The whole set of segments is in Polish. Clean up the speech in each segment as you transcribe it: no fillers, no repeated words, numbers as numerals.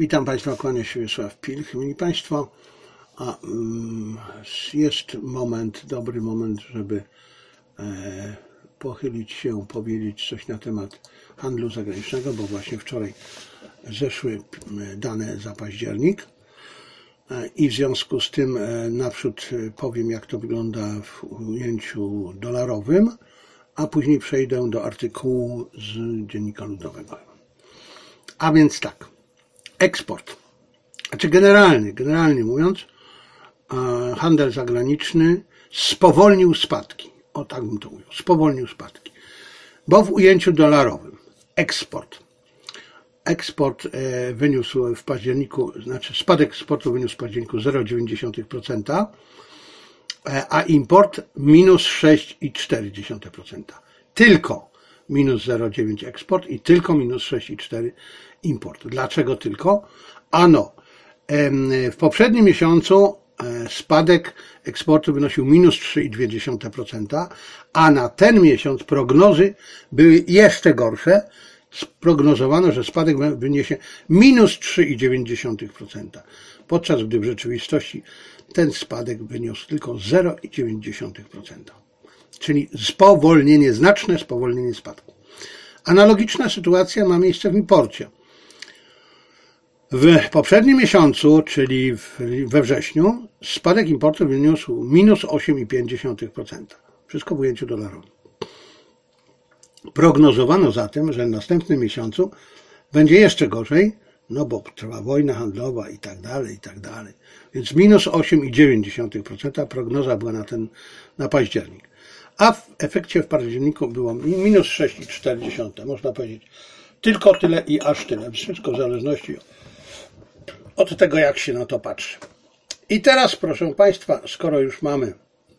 Witam Państwa, kłania się Wiesław Pilch. Mieli Państwo, jest moment, dobry moment, żeby pochylić się, powiedzieć coś na temat handlu zagranicznego, bo właśnie wczoraj zeszły dane za październik i w związku z tym naprzód powiem, jak to wygląda w ujęciu dolarowym, a później przejdę do artykułu z Dziennika Ludowego. A więc tak, eksport. Znaczy generalnie mówiąc, handel zagraniczny spowolnił spadki. O tak bym to mówił, spowolnił spadki. Bo w ujęciu dolarowym eksport wyniósł w październiku, znaczy spadek eksportu wyniósł w październiku 0,9%, a import minus 6,4%. Tylko minus 0,9 eksport i tylko minus 6,4 import. Dlaczego tylko? Ano, w poprzednim miesiącu spadek eksportu wynosił minus 3,2%, a na ten miesiąc prognozy były jeszcze gorsze. Sprognozowano, że spadek wyniesie minus 3,9%, podczas gdy w rzeczywistości ten spadek wyniósł tylko 0,9%. Czyli spowolnienie, znaczne spowolnienie spadku. Analogiczna sytuacja ma miejsce w imporcie. W poprzednim miesiącu, czyli we wrześniu, spadek importu wyniósł minus 8,5%. Wszystko w ujęciu dolarowym. Prognozowano zatem, że w następnym miesiącu będzie jeszcze gorzej, no bo trwa wojna handlowa i tak dalej. Więc minus 8,9% prognoza była na październik. A w efekcie w październiku było minus 6,4%. Można powiedzieć tylko tyle i aż tyle. Wszystko w zależności od tego, jak się na to patrzy. I teraz, proszę Państwa, skoro już mamy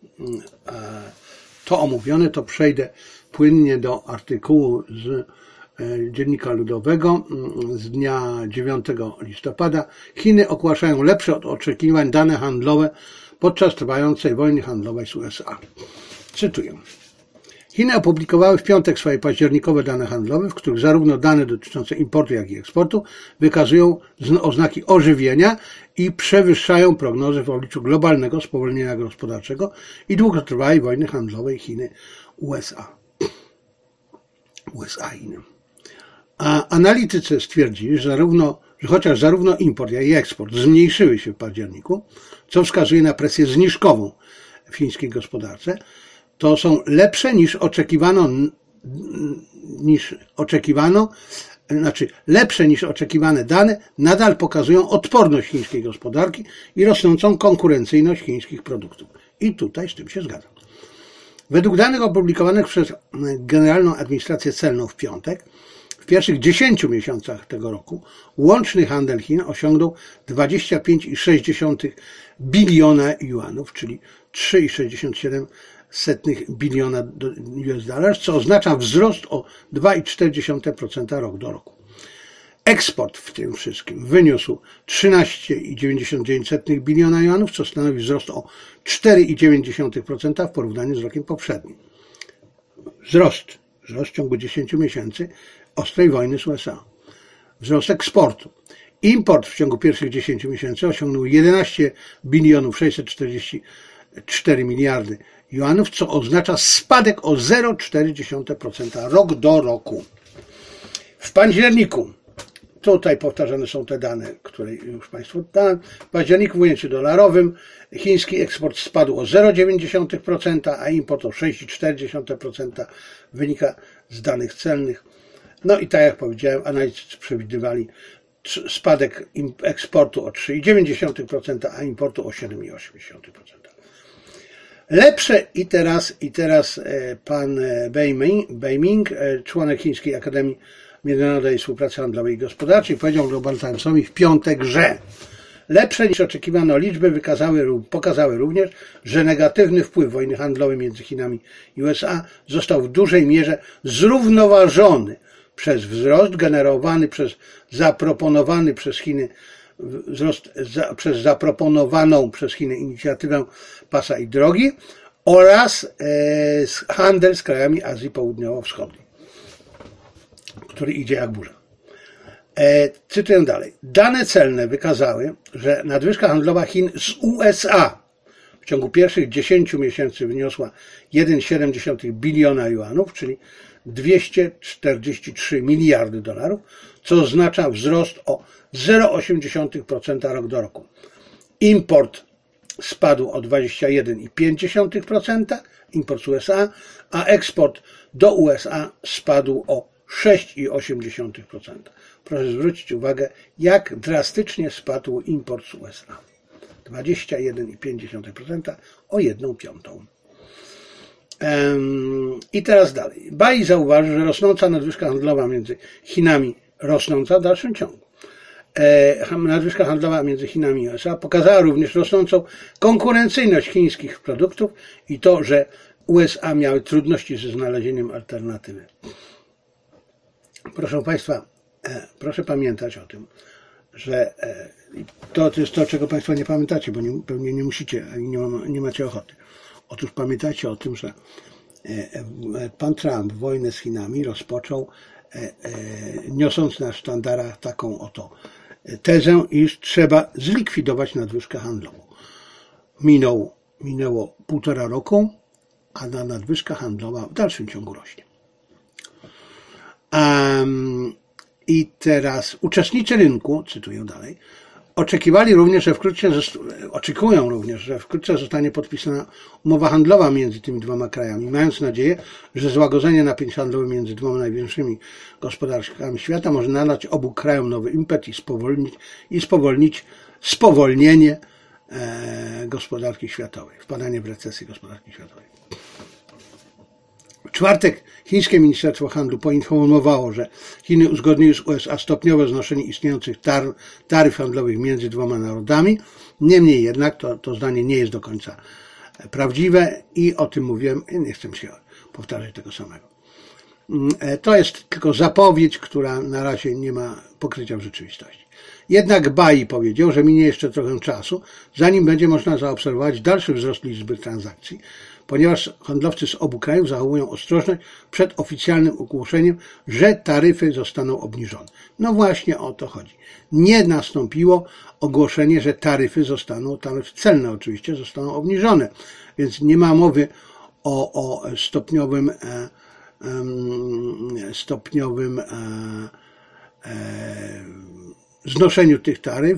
to omówione, to przejdę płynnie do artykułu z Dziennika Ludowego z dnia 9 listopada. Chiny ogłaszają lepsze od oczekiwań dane handlowe podczas trwającej wojny handlowej z USA. Cytuję. Chiny opublikowały w piątek swoje październikowe dane handlowe, w których zarówno dane dotyczące importu, jak i eksportu wykazują oznaki ożywienia i przewyższają prognozy w obliczu globalnego spowolnienia gospodarczego i długotrwałej wojny handlowej Chiny-USA. Chiny. A analitycy stwierdzili, że chociaż zarówno import, jak i eksport zmniejszyły się w październiku, co wskazuje na presję zniżkową w chińskiej gospodarce, to są lepsze niż oczekiwane dane nadal pokazują odporność chińskiej gospodarki i rosnącą konkurencyjność chińskich produktów. I tutaj z tym się zgadzam. Według danych opublikowanych przez Generalną Administrację Celną w piątek, w pierwszych 10 miesiącach tego roku łączny handel Chin osiągnął 25,6 biliona juanów, czyli 3,67 biliona US dollars, co oznacza wzrost o 2,4% rok do roku. Eksport w tym wszystkim wyniósł 13,99 biliona juanów, co stanowi wzrost o 4,9% w porównaniu z rokiem poprzednim. Wzrost w ciągu 10 miesięcy ostrej wojny z USA. Wzrost eksportu. Import w ciągu pierwszych 10 miesięcy osiągnął 11 bilionów 644 miliardy juanów, co oznacza spadek o 0,4% rok do roku. W październiku, tutaj powtarzane są te dane, które już Państwu dałem, w październiku w ujęciu dolarowym chiński eksport spadł o 0,9%, a import o 6,4%, wynika z danych celnych. No i tak jak powiedziałem, analitycy przewidywali spadek eksportu o 3,9%, a importu o 7,8%. Lepsze i teraz pan Beiming, członek Chińskiej Akademii Międzynarodowej Współpracy Handlowej i Gospodarczej, powiedział Global Timesowi w piątek, że lepsze niż oczekiwano liczby pokazały również, że negatywny wpływ wojny handlowej między Chinami i USA został w dużej mierze zrównoważony przez wzrost generowany przez zaproponowaną przez Chiny inicjatywę Pasa i Drogi oraz handel z krajami Azji Południowo-Wschodniej, który idzie jak burza. Cytuję dalej. Dane celne wykazały, że nadwyżka handlowa Chin z USA w ciągu pierwszych 10 miesięcy wyniosła 1,7 biliona juanów, czyli 243 miliardy dolarów, co oznacza wzrost o 0,8% rok do roku. Import spadł o 21,5%, import z USA, a eksport do USA spadł o 6,8%. Proszę zwrócić uwagę, jak drastycznie spadł import z USA. 21,5% o 1/5. I teraz dalej. Bai zauważy, że rosnąca nadwyżka handlowa między Chinami, rosnąca w dalszym ciągu, nadwyżka handlowa między Chinami i USA pokazała również rosnącą konkurencyjność chińskich produktów i to, że USA miały trudności ze znalezieniem alternatywy. Proszę Państwa, proszę pamiętać o tym, że to jest to, czego Państwo nie pamiętacie, bo pewnie nie musicie, ani nie macie ochoty. Otóż pamiętajcie o tym, że pan Trump wojnę z Chinami rozpoczął niosąc na sztandarach taką oto tezę, iż trzeba zlikwidować nadwyżkę handlową. Minęło 1,5 roku, a nadwyżka handlowa w dalszym ciągu rośnie. I teraz uczestnicy rynku, cytuję dalej, oczekują również, że wkrótce zostanie podpisana umowa handlowa między tymi dwoma krajami, mając nadzieję, że złagodzenie napięć handlowych między dwoma największymi gospodarkami świata może nadać obu krajom nowy impet i spowolnić spowolnienie gospodarki światowej, wpadanie w recesję gospodarki światowej. W czwartek chińskie Ministerstwo Handlu poinformowało, że Chiny uzgodniły z USA stopniowe znoszenie istniejących taryf handlowych między dwoma narodami. Niemniej jednak to zdanie nie jest do końca prawdziwe i o tym mówiłem, nie chcę się powtarzać tego samego. To jest tylko zapowiedź, która na razie nie ma pokrycia w rzeczywistości. Jednak Bai powiedział, że minie jeszcze trochę czasu, zanim będzie można zaobserwować dalszy wzrost liczby transakcji, ponieważ handlowcy z obu krajów zachowują ostrożność przed oficjalnym ogłoszeniem, że taryfy zostaną obniżone. No właśnie o to chodzi. Nie nastąpiło ogłoszenie, że taryfy celne oczywiście, zostaną obniżone, więc nie ma mowy o stopniowym znoszeniu tych taryf,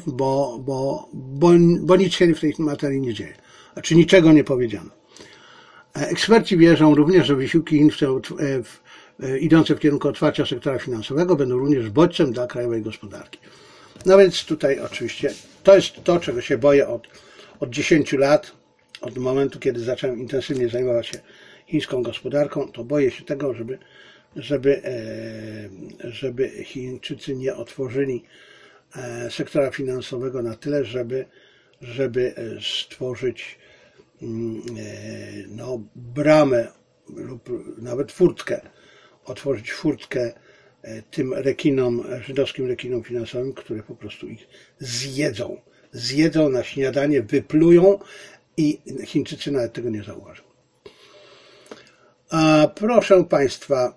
bo nic się w tej materii nie dzieje. Znaczy niczego nie powiedziano. Eksperci wierzą również, że wysiłki Chin idące w kierunku otwarcia sektora finansowego będą również bodźcem dla krajowej gospodarki. No więc tutaj oczywiście to jest to, czego się boję od 10 lat, od momentu, kiedy zacząłem intensywnie zajmować się chińską gospodarką, to boję się tego, żeby Chińczycy nie otworzyli sektora finansowego na tyle, żeby stworzyć bramę lub nawet furtkę, otworzyć furtkę tym żydowskim rekinom finansowym, które po prostu ich zjedzą na śniadanie, wyplują i Chińczycy nawet tego nie zauważą. Proszę Państwa,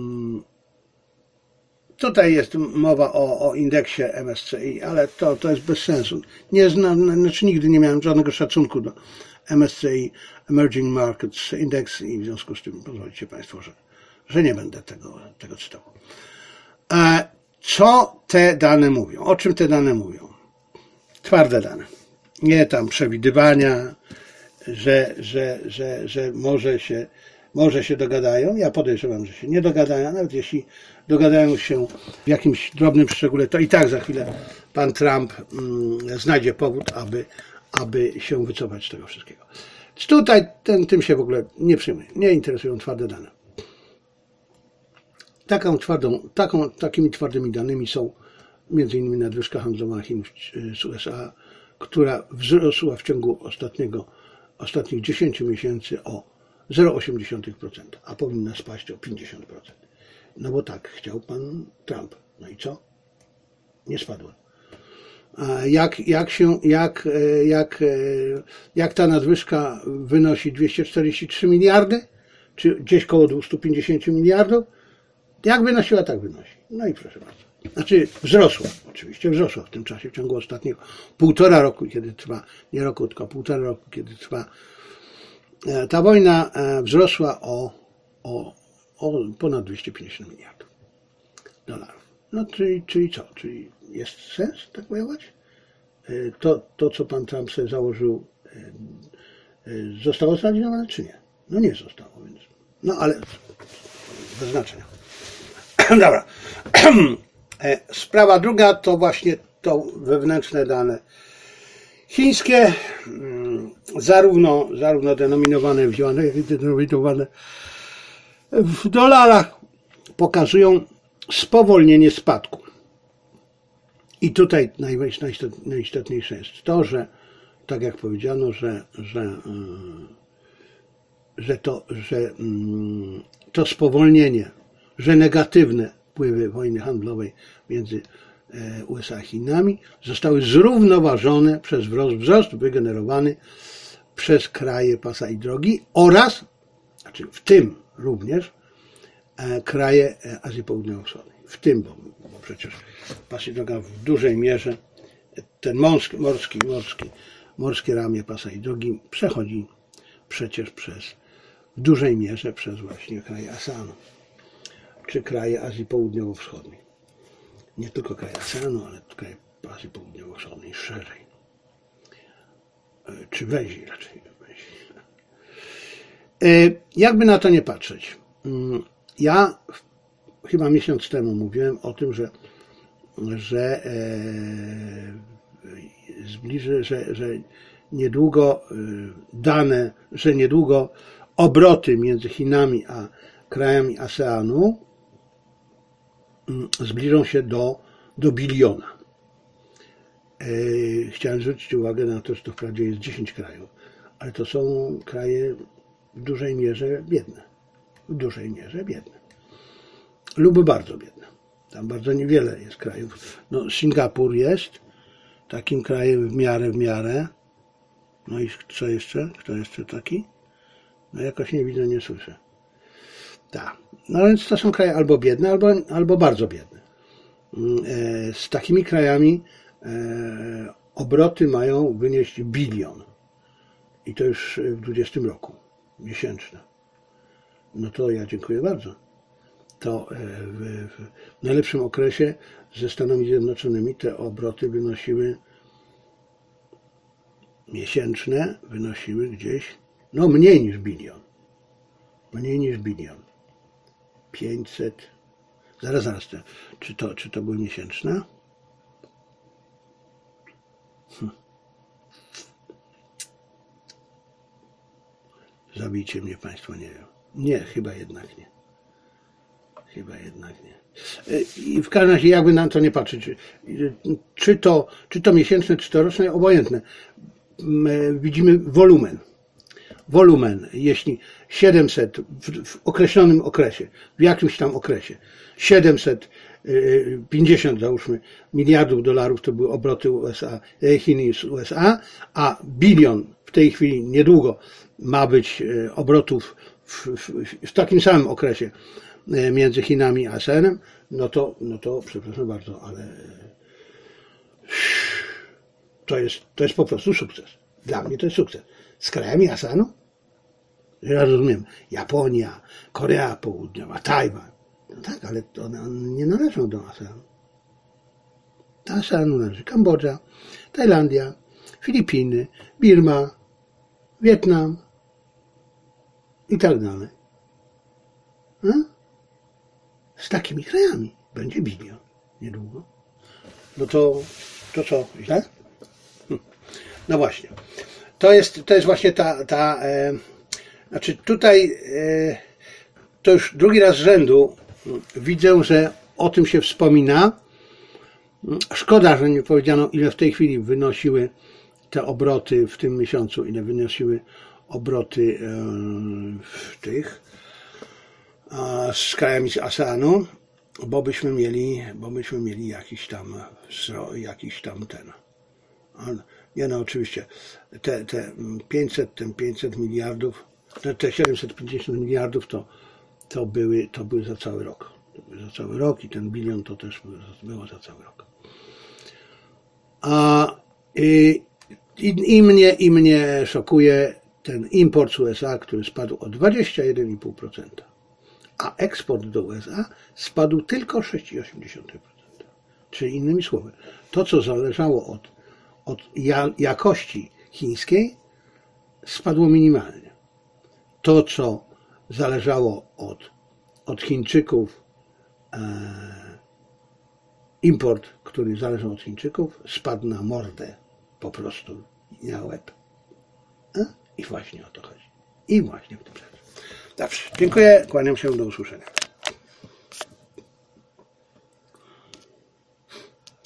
tutaj jest mowa o indeksie MSCI, ale to jest bez sensu. Nigdy nie miałem żadnego szacunku do MSCI, Emerging Markets Index i w związku z tym pozwolicie Państwo, że nie będę tego cytował. Co te dane mówią? O czym te dane mówią? Twarde dane. Nie tam przewidywania, że może się dogadają. Ja podejrzewam, że się nie dogadają, nawet jeśli dogadają się w jakimś drobnym szczególe, to i tak za chwilę pan Trump znajdzie powód, aby się wycofać z tego wszystkiego. Tutaj tym się w ogóle nie przejmuje. Nie interesują twarde dane. Takimi twardymi danymi są m.in. nadwyżka handlowa Chin z USA, która wzrosła w ciągu ostatnich 10 miesięcy o 0,8%, a powinna spaść o 50%. No bo tak chciał pan Trump. No i co? Nie spadła. Jak ta nadwyżka wynosi 243 miliardy, czy gdzieś koło 250 miliardów, jak wynosiła, tak wynosi. No i proszę bardzo. Znaczy wzrosła, oczywiście wzrosła w tym czasie, w ciągu ostatniego 1,5 roku, kiedy trwa, nie roku, tylko 1,5 roku, kiedy trwa ta wojna, wzrosła o ponad 250 miliardów dolarów. No czyli co? Czyli jest sens tak wojować? To co pan Trump sobie założył, zostało zrealizowane, czy nie? No nie zostało, więc. No ale bez znaczenia. Dobra. Sprawa druga to właśnie to wewnętrzne dane chińskie, zarówno denominowane w juanach, jak i denominowane w dolarach, pokazują spowolnienie spadku. I tutaj najistotniejsze jest to, że tak jak powiedziano, że to spowolnienie, że negatywne wpływy wojny handlowej między USA a Chinami zostały zrównoważone przez wzrost wygenerowany przez kraje pasa i drogi oraz, znaczy w tym również, kraje Azji Południowo-Wschodniej. W tym, bo przecież pas i droga w dużej mierze, ten morskie ramię pasa i drogi przechodzi przecież w dużej mierze przez właśnie kraje ASEANu, czy kraje Azji Południowo-Wschodniej. Nie tylko kraje ASEANu, ale kraje Azji Południowo-Wschodniej szerzej. Czy węziej raczej. Jakby na to nie patrzeć. Ja chyba miesiąc temu mówiłem o tym, że niedługo obroty między Chinami a krajami ASEANu zbliżą się do biliona. Chciałem zwrócić uwagę na to, że to wprawdzie jest 10 krajów, ale to są kraje w dużej mierze biedne. Lub bardzo biedne. Tam bardzo niewiele jest krajów. No, Singapur jest takim krajem w miarę. No i co jeszcze? Kto jeszcze taki? No jakoś nie widzę, nie słyszę. Tak. No więc to są kraje albo biedne, albo bardzo biedne. Z takimi krajami obroty mają wynieść bilion. I to już w 2020 roku. Miesięczne. No to ja dziękuję bardzo. To w najlepszym okresie ze Stanami Zjednoczonymi te obroty miesięczne wynosiły gdzieś, no mniej niż bilion. 500. Zaraz. Czy to były miesięczne? Zabijcie mnie Państwo, nie wiem. Nie, chyba jednak nie. I w każdym razie, jakby na to nie patrzeć, czy to miesięczne, czy to roczne, obojętne. Widzimy wolumen, jeśli 700 w określonym okresie, w jakimś tam okresie, 750 załóżmy miliardów dolarów to były obroty Chin z USA, a bilion w tej chwili niedługo ma być obrotów w takim samym okresie między Chinami a ASEANem, no to przepraszam bardzo, ale to jest po prostu sukces. Dla mnie to jest sukces. Z krajami ASEANu? Ja rozumiem, Japonia, Korea Południowa, Tajwan. No tak, ale one nie należą do ASEANu. Do ASEANu należy Kambodża, Tajlandia, Filipiny, Birma, Wietnam i tak dalej. Z takimi krajami będzie bilion niedługo. No to co, źle? No właśnie. To jest właśnie znaczy tutaj to już drugi raz z rzędu widzę, że o tym się wspomina. Szkoda, że nie powiedziano, ile w tej chwili wynosiły te obroty w tym miesiącu, ile wynosiły obroty z krajami z ASEANu, bo byśmy mieli jakiś tam ten. Nie no, oczywiście, te 500 miliardów, te 750 miliardów to były za cały rok. za cały rok i ten bilion to też było za cały rok. A i mnie szokuje ten import z USA, który spadł o 21,5%, a eksport do USA spadł tylko 6,8%. Czyli innymi słowy, to co zależało od jakości chińskiej spadło minimalnie. To co zależało od Chińczyków, import, który zależał od Chińczyków, spadł na mordę po prostu na łeb. I właśnie o to chodzi. I właśnie w tym rzecz. Dobrze, dziękuję, kłaniam się, do usłyszenia.